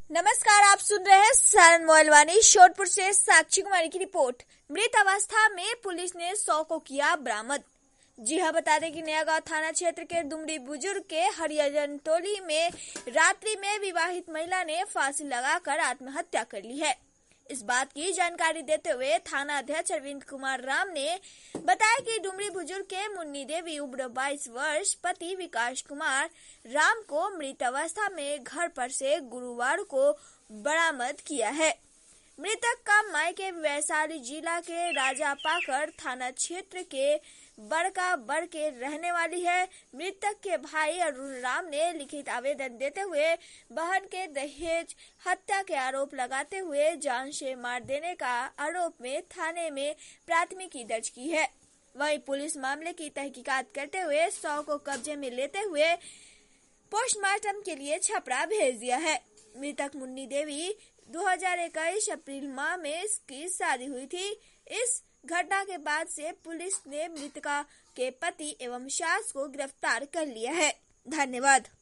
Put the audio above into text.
नमस्कार, आप सुन रहे हैं सारण मोबाइलवाणी। शोधपुर से साक्षी कुमारी की रिपोर्ट। मृत अवस्था में पुलिस ने 100 को किया बरामद। जी हां, बता दें कि नयागांव थाना क्षेत्र के डुमरी बुजुर्ग के हरिजन टोली में रात्रि में विवाहित महिला ने फांसी लगाकर आत्महत्या कर ली है। इस बात की जानकारी देते हुए थाना अध्यक्ष अरविंद कुमार राम ने बताया कि डुमरी बुजुर्ग के मुन्नी देवी उम्र 22 वर्ष पति विकास कुमार राम को मृत अवस्था में घर पर से गुरुवार को बरामद किया है। मृतक का मायके वैशाली जिला के राजापाकर थाना क्षेत्र के बड़का बड़ के रहने वाली है। मृतक के भाई अरुण राम ने लिखित आवेदन देते हुए बहन के दहेज हत्या के आरोप लगाते हुए जान से मार देने का आरोप में थाने में प्राथमिकी दर्ज की है। वहीं पुलिस मामले की तहकीकात करते हुए 100 को कब्जे में लेते हुए पोस्टमार्टम के लिए छपरा भेज दिया है। मृतक मुन्नी देवी 2021 अप्रैल माह में इसकी शादी हुई थी। इस घटना के बाद से पुलिस ने मृतका के पति एवं सास को गिरफ्तार कर लिया है। धन्यवाद।